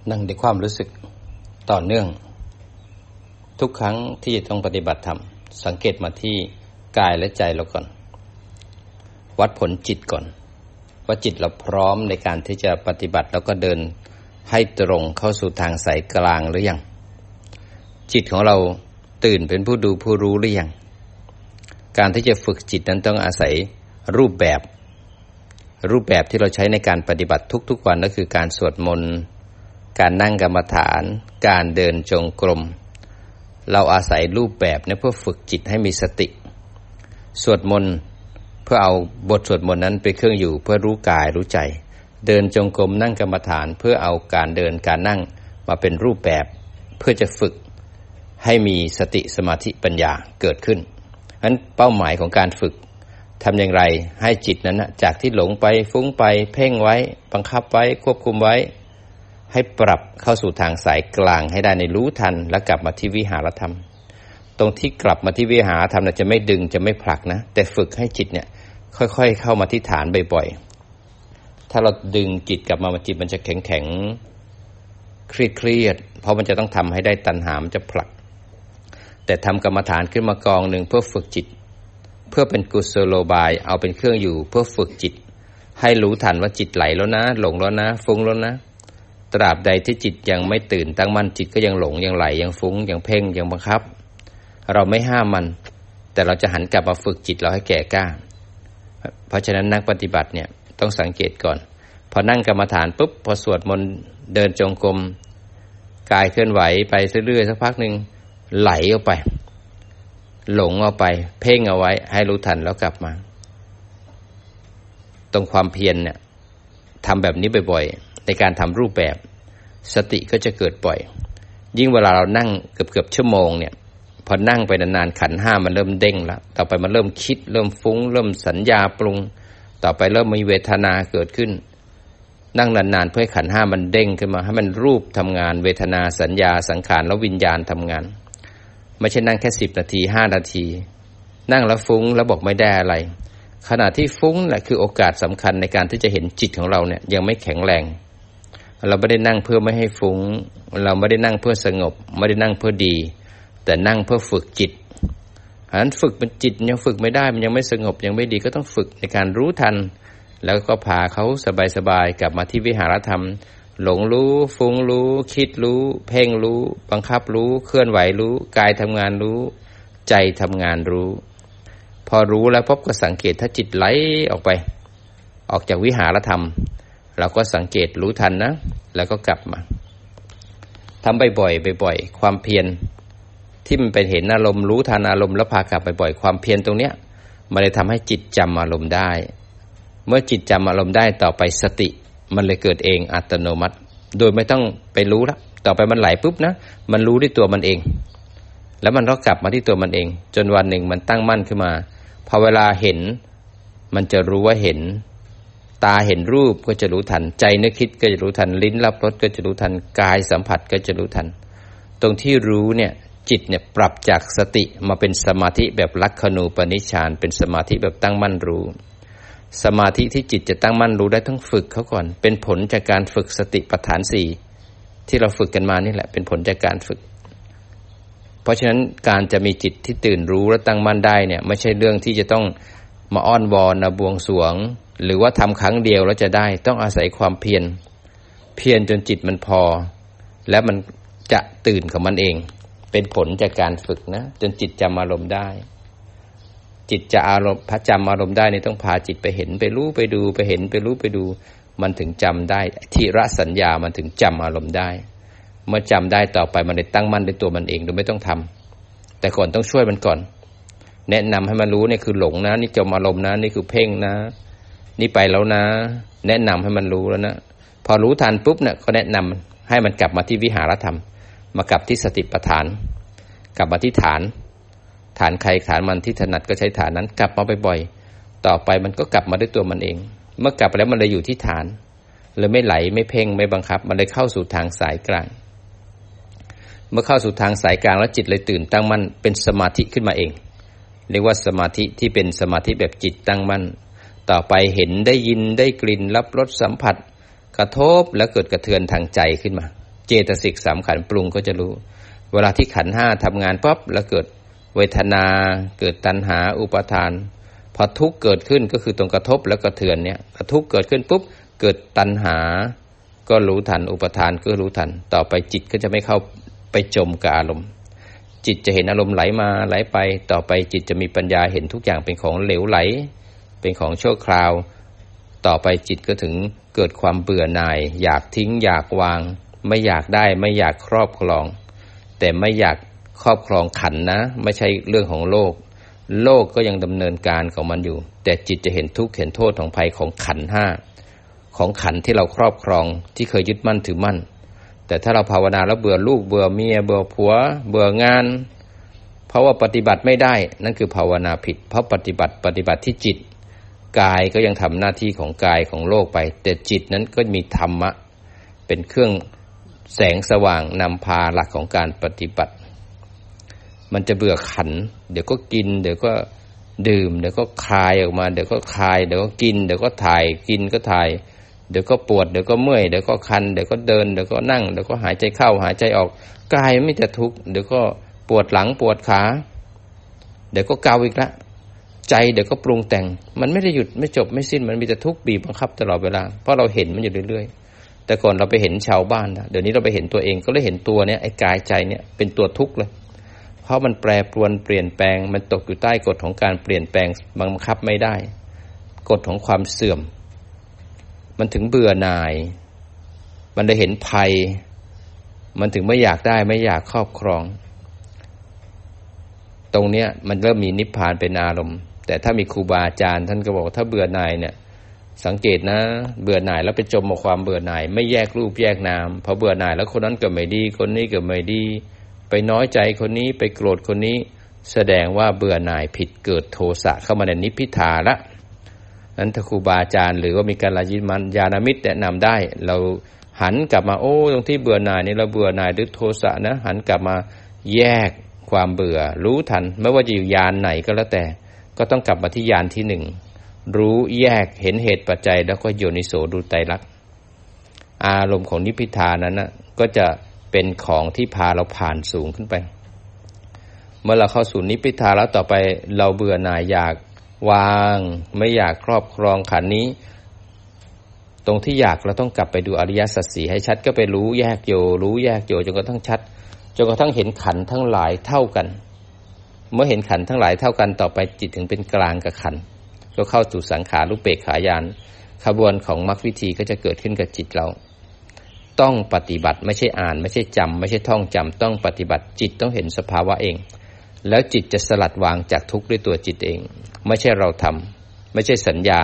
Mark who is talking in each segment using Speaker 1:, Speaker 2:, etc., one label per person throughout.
Speaker 1: นั่งด้วยความรู้สึกต่อเนื่องทุกครั้งที่จะต้องปฏิบัติธรรมสังเกตมาที่กายและใจเราก่อนวัดผลจิตก่อนว่าจิตเราพร้อมในการที่จะปฏิบัติแล้วก็เดินให้ตรงเข้าสู่ทางสายกลางหรือยังจิตของเราตื่นเป็นผู้ดูผู้รู้หรือยังการที่จะฝึกจิตนั้นต้องอาศัยรูปแบบที่เราใช้ในการปฏิบัติทุกๆวันก็คือการสวดมนต์การนั่งกรรมฐานการเดินจงกรมเราอาศัยรูปแบบนี้เพื่อฝึกจิตให้มีสติสวดมนต์เพื่อเอาบทสวดมนต์นั้นเป็นเครื่องอยู่เพื่อรู้กายรู้ใจเดินจงกรมนั่งกรรมฐานเพื่อเอาการเดินการนั่งมาเป็นรูปแบบเพื่อจะฝึกให้มีสติสมาธิปัญญาเกิดขึ้นงั้นเป้าหมายของการฝึกทำอย่างไรให้จิตนั้นจากที่หลงไปฟุ้งไปเพ่งไว้บังคับไว้ควบคุมไว้ให้ปรับเข้าสู่ทางสายกลางให้ได้ในรู้ทันแล้วกลับมาที่วิหารธรรมตรงที่กลับมาที่วิหารธรรมจะไม่ดึงจะไม่ผลักนะแต่ฝึกให้จิตเนี่ยค่อยๆเข้ามาที่ฐานบ่อยๆถ้าเราดึงจิตกลับมาจิตมันจะแข็งๆเครียดเพราะมันจะต้องทำให้ได้ตัณหามันจะผลักแต่ทำกรรมฐานขึ้นมากองหนึ่งเพื่อฝึกจิตเพื่อเป็นกุศโลบายเอาเป็นเครื่องอยู่เพื่อฝึกจิตให้รู้ทันว่าจิตไหลแล้วนะหลงแล้วนะฟุ้งแล้วนะตราบใดที่จิตยังไม่ตื่นตั้งมั่นจิตก็ยังหลงยังไหลยังฟุ้งยังเพ่งยังบังคับเราไม่ห้ามมันแต่เราจะหันกลับมาฝึกจิตเราให้แก่กล้าเพราะฉะนั้นนักปฏิบัติเนี่ยต้องสังเกตก่อนพอนั่งกรรมฐานปุ๊บพอสวดมนต์เดินจงกรมกายเคลื่อนไหวไปเรื่อยๆสักพักนึงไหลออกไปหลงเอาไปเพ่งเอาไว้ให้รู้ทันแล้วกลับมาตรงความเพียรเนี่ยทำแบบนี้บ่อยๆในการทำรูปแบบสติก็จะเกิดบ่อยยิ่งเวลาเรานั่งเกือบชั่วโมงเนี่ยพอนั่งไปนานๆขันธ์ห้ามันเริ่มเด้งแล้วต่อไปมันเริ่มคิดเริ่มฟุ้งเริ่มสัญญาปรุงต่อไปเริ่มมีเวทนาเกิดขึ้นนั่งนานๆเพื่อให้ขันธ์ห้ามันเด้งขึ้นมาให้มันรูปทำงานเวทนาสัญญาสังขารแล้ววิญญาณทำงานไม่ใช่นั่งแค่10 นาที5 นาทีนั่งแล้วฟุ้งแล้วบอกไม่ได้อะไรขณะที่ฟุ้งแหละคือโอกาสสำคัญในการที่จะเห็นจิตของเราเนี่ยยังไม่แข็งแรงเราไม่ได้นั่งเพื่อไม่ให้ฟุ้งเราไม่ได้นั่งเพื่อสงบไม่ได้นั่งเพื่อดีแต่นั่งเพื่อฝึกจิตฉะนั้นฝึกมันจิตยังฝึกไม่ได้มันยังไม่สงบยังไม่ดีก็ต้องฝึกในการรู้ทันแล้วก็พาเขาสบายๆกลับมาที่วิหารธรรมหลงรู้ฟุ้งรู้คิดรู้เพ่งรู้บังคับรู้เคลื่อนไหวรู้กายทำงานรู้ใจทำงานรู้พอรู้แล้วพบก็สังเกตถ้าจิตไหลออกจากวิหารธรรมเราก็สังเกตรู้ทันนะแล้วก็กลับมาทำบ่อยๆความเพียรที่มันเป็นเห็นอารมณ์รู้ทันอารมณ์แล้วพากลับบ่อยๆความเพียรตรงเนี้ยมันเลยทำให้จิตจำอารมณ์ได้เมื่อจิตจำอารมณ์ได้ต่อไปสติมันเลยเกิดเองอัตโนมัติโดยไม่ต้องไปรู้แล้วต่อไปมันไหลปุ๊บนะมันรู้ด้วยตัวมันเองแล้วมันก็กลับมาที่ตัวมันเองจนวันหนึ่งมันตั้งมั่นขึ้นมาพอเวลาเห็นมันจะรู้ว่าเห็นตาเห็นรูปก็จะรู้ทันใจนึกคิดก็จะรู้ทันลิ้นรับรสก็จะรู้ทันกายสัมผัสก็จะรู้ทันตรงที่รู้เนี่ยจิตเนี่ยปรับจากสติมาเป็นสมาธิแบบลักขณูปนิชฌานเป็นสมาธิแบบตั้งมั่นรู้สมาธิที่จิตจะตั้งมั่นรู้ได้ต้องฝึกเขาก่อนเป็นผลจากการฝึกสติปัฏฐาน4ที่เราฝึกกันมานี่แหละเป็นผลจากการฝึกเพราะฉะนั้นการจะมีจิตที่ตื่นรู้และตั้งมั่นได้เนี่ยไม่ใช่เรื่องที่จะต้องมาอ้อนวอนบวงสรวงหรือว่าทำครั้งเดียวแล้วจะได้ต้องอาศัยความเพียรจนจิตมันพอและมันจะตื่นของมันเองเป็นผลจากการฝึกนะจนจิตจำอารมณ์ได้จิตจะอารมณ์จำอารมณ์ได้นี่ต้องพาจิตไปเห็นไปรู้ไปดูไปเห็นไปรู้ไปดูมันถึงจำได้ทิรสัญญามันถึงจำอารมณ์ได้เมื่อจำได้ต่อไปมันได้ตั้งมั่นในตัวมันเองโดยไม่ต้องทำแต่ก่อนต้องช่วยมันก่อนแนะนำให้มันรู้เนี่ยคือหลงนะนี่จำอารมณ์นะนี่คือเพ่งนะนี่ไปแล้วนะแนะนำให้มันรู้แล้วนะพอรู้ทันปุ๊บเนี่ยก็แนะนำให้มันกลับมาที่วิหารธรรมมากลับที่สติปัฏฐานกลับมาที่ฐานใครฐานมันที่ถนัดก็ใช้ฐานนั้นกลับมาบ่อยๆต่อไปมันก็กลับมาด้วยตัวมันเองเมื่อกลับไปแล้วมันเลยอยู่ที่ฐานเลยไม่ไหลไม่เพ่งไม่บังคับมันเลยเข้าสู่ทางสายกลางเมื่อเข้าสู่ทางสายกลางแล้วจิตเลยตื่นตั้งมั่นเป็นสมาธิขึ้นมาเองเรียกว่าสมาธิที่เป็นสมาธิแบบจิตตั้งมั่นต่อไปเห็นได้ยินได้กลิ่นรับรสสัมผัสกระทบแล้วเกิดกระเทือนทางใจขึ้นมาเจตสิก3ขันธ์ปรุงก็จะรู้เวลาที่ขันธ์5ทำงานปั๊บแล้วเกิดเวทนาเกิดตัณหาอุปาทานพอทุกข์เกิดขึ้นก็คือตรงกระทบแล้วกระเทือนเนี่ยทุกข์เกิดขึ้นปุ๊บเกิดตัณหาก็รู้ทันอุปาทานก็รู้ทันต่อไปจิตก็จะไม่เข้าไปจมกับอารมณ์จิตจะเห็นอารมณ์ไหลมาไหลไปต่อไปจิตจะมีปัญญาเห็นทุกอย่างเป็นของเหลวไหลเป็นของชั่วคราวต่อไปจิตก็ถึงเกิดความเบื่อหน่ายอยากทิ้งอยากวางไม่อยากได้ไม่อยากครอบครองแต่ไม่อยากครอบครองขันธ์นะไม่ใช่เรื่องของโลกโลกก็ยังดำเนินการของมันอยู่แต่จิตจะเห็นทุกข์เห็นโทษของภัยของขันธ์5ของขันธ์ที่เราครอบครองที่เคยยึดมั่นถือมั่นแต่ถ้าเราภาวนาแล้วเบื่อลูกเบื่อเมียเบื่อผัวเบื่องานเพราะว่าปฏิบัติไม่ได้นั่นคือภาวนาผิดเพราะปฏิบัติที่จิตกายก็ยังทำหน้าที่ของกายของโลกไปแต่จิตนั้นก็มีธรรมะเป็นเครื่องแสงสว่างนำพาหลักของการปฏิบัติมันจะเบื่อขันเดี๋ยวก็กินเดี๋ยวก็ดื่มเดี๋ยวก็คายออกมาเดี๋ยวก็คายเดี๋ยวก็กินเดี๋ยวก็ถ่ายกินก็ถ่ายเดี๋ยวก็ปวดเดี๋ยวก็เมื่อยเดี๋ยวก็คันเดี๋ยวก็เดินเดี๋ยวก็นั่งเดี๋ยวก็หายใจเข้าหายใจออกกายไม่จะทุกข์เดี๋ยวก็ปวดหลังปวดขาเดี๋ยวก็เกาอีกละใจเดี๋ยวก็ปรุงแต่งมันไม่ได้หยุดไม่จบไม่สิ้นมันมีแต่ทุกข์บีบบังคับตลอดเวลาเพราะเราเห็นมันอยู่เรื่อยๆแต่ก่อนเราไปเห็นชาวบ้านนะเดี๋ยวนี้เราไปเห็นตัวเองก็เลยเห็นตัวเนี้ยไอ้กายใจเนี่ยเป็นตัวทุกข์เลยเพราะมันแปรปรวนเปลี่ยนแปลงมันตกอยู่ใต้กฎของการเปลี่ยนแปลงบังคับไม่ได้กฎของความเสื่อมมันถึงเบื่อหน่ายมันได้เห็นภัยมันถึงไม่อยากได้ไม่อยากครอบครองตรงเนี้ยมันเริ่มมีนิพพานเป็นอารมณ์แต่ถ้ามีครูบาอาจารย์ท่านก็บอกถ้าเบื่อหน่ายเนี่ยสังเกตนะเบื่อหน่ายแล้วไปจมกับความเบื่อหน่ายไม่แยกรูปแยกนามพอเบื่อหน่ายแล้วคนนั้นก็ไม่ดีคนนี้ก็ไม่ดีไปน้อยใจคนนี้ไปโกรธคนนี้แสดงว่าเบื่อหน่ายผิดเกิดโทสะเข้ามาในนิพพิทาละนั้นถ้าครูบาอาจารย์หรือว่ามีการญาณมิตรแนะนำได้เราหันกลับมาตรงที่เบื่อหน่ายนี่เราเบื่อหน่ายด้วยโทสะนะหันกลับมาแยกความเบื่อรู้ทันไม่ว่าจะอยู่ญาณไหนก็แล้วแต่ก็ต้องกลับมาที่ญาณที่1รู้แยกเห็นเหตุปัจจัยแล้วก็โยนิโสดูไตรลักษณ์อารมณ์ของนิพพิทานั้นนะก็จะเป็นของที่พาเราผ่านสูงขึ้นไปเมื่อเราเข้าสู่นิพพิทาแล้วต่อไปเราเบื่อหน่ายอยากวางไม่อยากครอบครองขันธ์นี้ตรงที่อยากเราต้องกลับไปดูอริยสัจ4ให้ชัดก็ไปรู้แยกโยรู้แยกโยจนกระทั่งชัดจนกระทั่งเห็นขันธ์ทั้งหลายเท่ากันเมื่อเห็นขันธ์ทั้งหลายเท่ากันต่อไปจิตถึงเป็นกลางกับขันธ์ก็เข้าสู่สังขารุปเปกขายานขบวนของมรรควิธีก็จะเกิดขึ้นกับจิตเราต้องปฏิบัติไม่ใช่อ่านไม่ใช่จำไม่ใช่ท่องจำต้องปฏิบัติจิตต้องเห็นสภาวะเองแล้วจิตจะสลัดวางจากทุกข์ด้วยตัวจิตเองไม่ใช่เราทำไม่ใช่สัญญา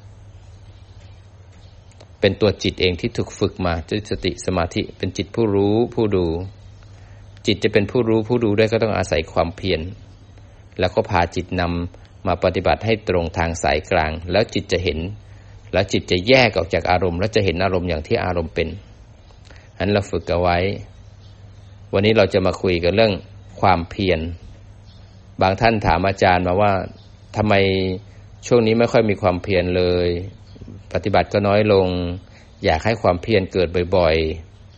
Speaker 1: เป็นตัวจิตเองที่ถูกฝึกมาด้วยสติสมาธิเป็นจิตผู้รู้ผู้ดูจิตจะเป็นผู้รู้ผู้ดูได้ก็ต้องอาศัยความเพียรแล้วก็พาจิตนำมาปฏิบัติให้ตรงทางสายกลางแล้วจิตจะเห็นแล้วจิตจะแยกออกจากอารมณ์แล้วจะเห็นอารมณ์อย่างที่อารมณ์เป็นฉะนั้นเราฝึกเอาไว้วันนี้เราจะมาคุยกันเรื่องความเพียรบางท่านถามอาจารย์มาว่าทำไมช่วงนี้ไม่ค่อยมีความเพียรเลยปฏิบัติก็น้อยลงอยากให้ความเพียรเกิดบ่อย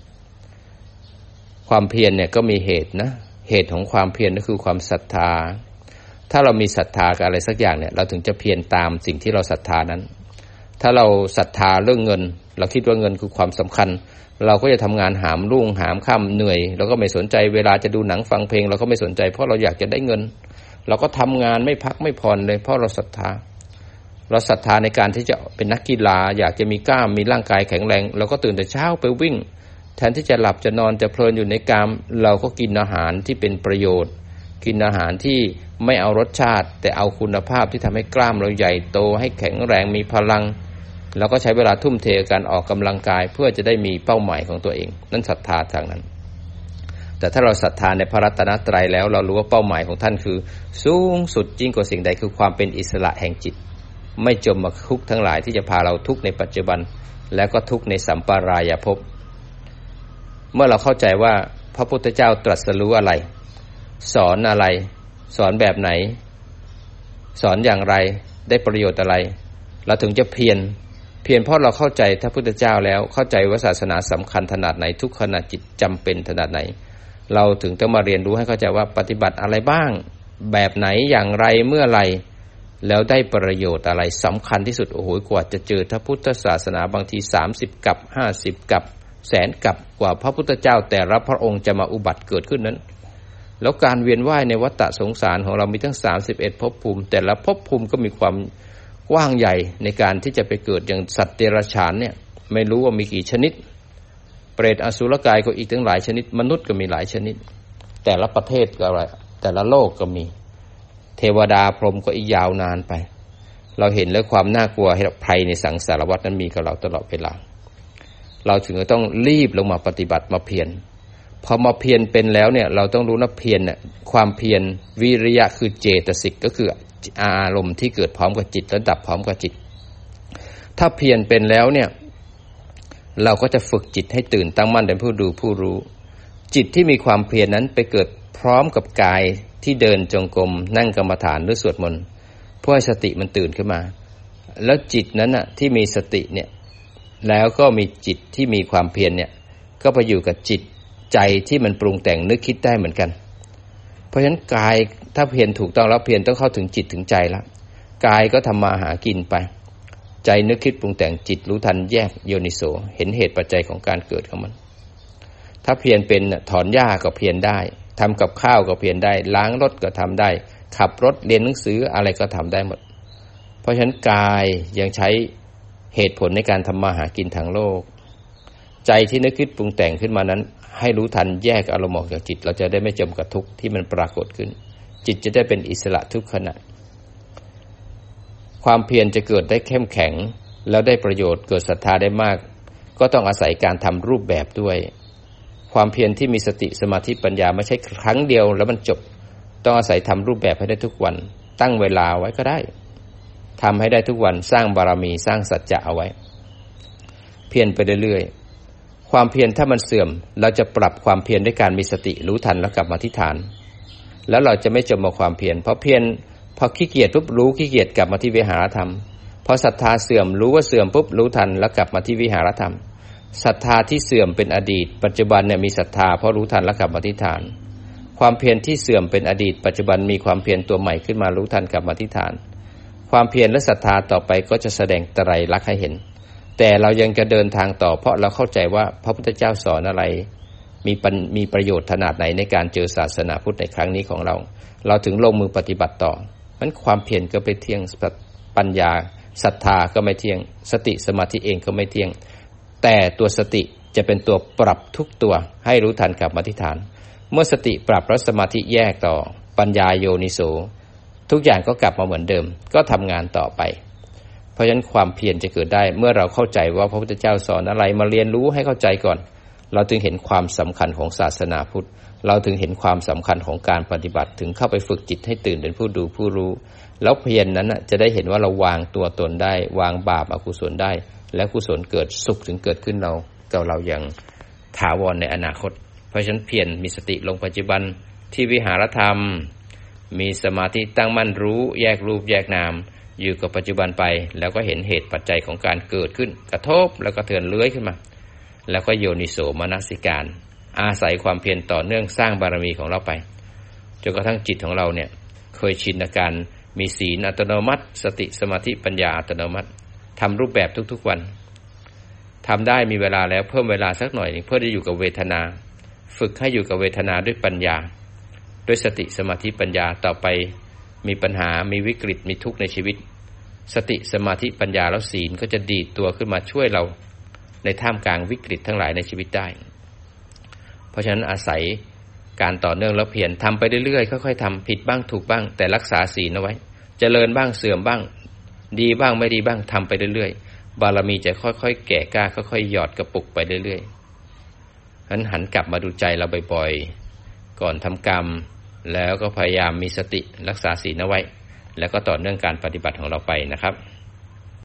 Speaker 1: ๆความเพียรเนี่ยก็มีเหตุนะเหตุของความเพียรก็คือความศรัทธาถ้าเรามีศรัทธากับอะไรสักอย่างเนี่ยเราถึงจะเพียรตามสิ่งที่เราศรัทธานั้นถ้าเราศรัทธาเรื่องเงินเราคิดว่าเงินคือความสำคัญเราก็จะทำงานหามรุ่งหามค่ำเหนื่อยเราก็ไม่สนใจเวลาจะดูหนังฟังเพลงเราก็ไม่สนใจเพราะเราอยากจะได้เงินเราก็ทำงานไม่พักไม่ผ่อนเลยเพราะเราศรัทธาในการที่จะเป็นนักกีฬาอยากจะมีกล้ามมีร่างกายแข็งแรงเราก็ตื่นแต่เช้าไปวิ่งแทนที่จะหลับจะนอนจะเพลินอยู่ในกามเราก็กินอาหารที่เป็นประโยชน์กินอาหารที่ไม่เอารสชาติแต่เอาคุณภาพที่ทำให้กล้ามเราใหญ่โตให้แข็งแรงมีพลังเราก็ใช้เวลาทุ่มเทการออกกำลังกายเพื่อจะได้มีเป้าหมายของตัวเองนั่นศรัทธาทางนั้นแต่ถ้าเราศรัทธาในพระรัตนตรัยแล้วเรารู้ว่าเป้าหมายของท่านคือสูงสุดยิ่งกว่าสิ่งใดคือความเป็นอิสระแห่งจิตไม่จมกับทุกข์ทั้งหลายที่จะพาเราทุกข์ในปัจจุบันแล้วก็ทุกข์ในสัมปรายภพเมื่อเราเข้าใจว่าพระพุทธเจ้าตรัสรู้อะไรสอนอะไรสอนแบบไหนสอนอย่างไรได้ประโยชน์อะไรเราถึงจะเพียรพียงเพราะเราเข้าใจพระพุทธเจ้าแล้วเข้าใจว่าศาสนาสำคัญขนาดไหนทุกขณะจิตจำเป็นขนาดไหนเราถึงต้องมาเรียนรู้ให้เข้าใจว่าปฏิบัติอะไรบ้างแบบไหนอย่างไรเมื่อไรแล้วได้ประโยชน์อะไรสำคัญที่สุดโอ้โหกว่าจะเจอพระพุทธศาสนาบางที30กับ50กับแสนกับกว่าพระพุทธเจ้าแต่ละพระองค์จะมาอุบัติเกิดขึ้นนั้นแล้วการเวียนว่ายในวัฏสงสารของเรามีทั้ง31ภพภูมิแต่ละภพภูมิก็มีความกว้างใหญ่ในการที่จะไปเกิดอย่างสัตว์เดรัจฉานเนี่ยไม่รู้ว่ามีกี่ชนิดเปรตอสุรกายก็อีกตั้งหลายชนิดมนุษย์ก็มีหลายชนิดแต่ละประเทศก็อะไรแต่ละโลกก็มีเทวดาพรหมก็อีกยาวนานไปเราเห็นแล้วความน่ากลัวภัยในสังสารวัฏนั้นมีกับเราตลอดเวลาเราถึงจะต้องรีบลงมาปฏิบัติมาเพียรพอมาเพียรเป็นแล้วเนี่ยเราต้องรู้นะเพียรเนี่ยความเพียรวิริยะคือเจตสิกก็คืออารมณ์ที่เกิดพร้อมกับจิตและดับพร้อมกับจิตถ้าเพียรเป็นแล้วเนี่ยเราก็จะฝึกจิตให้ตื่นตั้งมั่นเป็นผู้ดูผู้รู้จิตที่มีความเพียรนั้นไปเกิดพร้อมกับกายที่เดินจงกรมนั่งกรรมฐานหรือสวดมนต์เพื่อให้สติมันตื่นขึ้นมาแล้วจิตนั้นน่ะที่มีสติเนี่ยแล้วก็มีจิตที่มีความเพียรเนี่ยก็ไปอยู่กับจิตใจที่มันปรุงแต่งนึกคิดได้เหมือนกันเพราะฉะนั้นกายถ้าเพียรถูกต้องแล้วเพียรต้องเข้าถึงจิตถึงใจแล้วกายก็ทำมาหากินไปใจนึกคิดปรุงแต่งจิตรู้ทันแยกโยนิโสเห็นเหตุปัจจัยของการเกิดของมันถ้าเพียรเป็นถอนหญ้าก็เพียรได้ทำกับข้าวก็เพียรได้ล้างรถก็ทำได้ขับรถเรียนหนังสืออะไรก็ทำได้หมดเพราะฉะนั้นกายยังใช้เหตุผลในการทำมาหากินทางโลกใจที่นึกคิดปรุงแต่งขึ้นมานั้นให้รู้ทันแยกอารมณ์ออกจากจิตเราจะได้ไม่จมกับทุกข์ที่มันปรากฏขึ้นจิตจะได้เป็นอิสระทุกขณะความเพียรจะเกิดได้เข้มแข็งแล้วได้ประโยชน์เกิดศรัทธาได้มากก็ต้องอาศัยการทำรูปแบบด้วยความเพียรที่มีสติสมาธิปัญญาไม่ใช่ครั้งเดียวแล้วมันจบต้องอาศัยทำรูปแบบให้ได้ทุกวันตั้งเวลาไว้ก็ได้ทำให้ได้ทุกวันสร้างบารมีสร้างสัจจะเอาไว้เพียรไปเรื่อยๆความเพียรถ้ามันเสื่อมเราจะปรับความเพียรด้วยการมีสติรู้ทันแล้วกลับมาที่ฐานแล้วเราจะไม่จมกับความเพียรเพราะเพียรพอขี้เกียจปุ๊บรู้ขี้เกียจกลับมาที่วิหารธรรมพอศรัทธาเสื่อมรู้ว่าเสื่อมปุ๊บรู้ทันแล้วกลับมาที่วิหารธรรมศรัทธาที่เสื่อมเป็นอดีตปัจจุบันเนี่ยมีศรัทธาเพราะรู้ทันแล้วกลับมาที่ฐานความเพียรที่เสื่อมเป็นอดีตปัจจุบันมีความเพียรตัวใหม่ขึ้นมารู้ทันกลับมาที่ฐานความเพียรและศรัทธาต่อไปก็จะแสดงไตรลักษณ์ให้เห็นแต่เรายังจะเดินทางต่อเพราะเราเข้าใจว่าพระพุทธเจ้าสอนอะไรมีประโยชน์ขนาดไหนในการเจอศาสนาพุทธในครั้งนี้ของเราถึงลงมือปฏิบัติต่อมันความเพียรก็ไม่เที่ยงปัญญาศรัทธาก็ไม่เที่ยงสติสมาธิเองก็ไม่เที่ยงแต่ตัวสติจะเป็นตัวปรับทุกตัวให้รู้ทันกลับมาที่ฐานเมื่อสติปรับแล้วสมาธิแยกต่อปัญญาโยนิโสทุกอย่างก็กลับมาเหมือนเดิมก็ทำงานต่อไปเพราะฉะนั้นความเพียรจะเกิดได้เมื่อเราเข้าใจว่าพระพุทธเจ้าสอนอะไรมาเรียนรู้ให้เข้าใจก่อนเราถึงเห็นความสำคัญของศาสนาพุทธเราถึงเห็นความสำคัญของการปฏิบัติถึงเข้าไปฝึกจิตให้ตื่นเป็นผู้ดูผู้รู้แล้วเพียรนั้นจะได้เห็นว่าเราวางตัวตนได้วางบาปอกุศลได้และกุศลเกิดสุขถึงเกิดขึ้นเราอย่างถาวรในอนาคตเพราะฉะนั้นเพียรมีสติลงปัจจุบันที่วิหารธรรมมีสมาธิตั้งมั่นรู้แยกรูปแยกนามอยู่กับปัจจุบันไปแล้วก็เห็นเหตุปัจจัยของการเกิดขึ้นกระทบแล้วก็เทือนเลื้อยขึ้นมาแล้วก็โยนิโสมนสิการอาศัยความเพียรต่อเนื่องสร้างบารมีของเราไปจนกระทั่งจิตของเราเนี่ยเคยชินกับการมีศีลอัตโนมัติสติสมาธิปัญญาอัตโนมัติทำรูปแบบทุกๆวันทำได้มีเวลาแล้วเพิ่มเวลาสักหน่อยเพื่อจะอยู่กับเวทนาฝึกให้อยู่กับเวทนาด้วยปัญญาด้วยสติสมาธิปัญญาต่อไปมีปัญหามีวิกฤตมีทุกข์ในชีวิตสติสมาธิปัญญาแล้วศีลก็จะดีดตัวขึ้นมาช่วยเราในท่ามกลางวิกฤตทั้งหลายในชีวิตได้เพราะฉะนั้นอาศัยการต่อเนื่องแล้วเพียรทำไปเรื่อยๆค่อยๆทำผิดบ้างถูกบ้างแต่รักษาศีลเอาไว้เจริญบ้างเสื่อมบ้างดีบ้างไม่ดีบ้างทำไปเรื่อยๆบารมีจะค่อยๆแก่กล้าค่อยๆหยอดกระปุกไปเรื่อยๆนั้นหันกลับมาดูใจเราบ่อยๆก่อนทำกรรมแล้วก็พยายามมีสติรักษาศีลเอาไว้แล้วก็ต่อเนื่องการปฏิบัติของเราไปนะครับ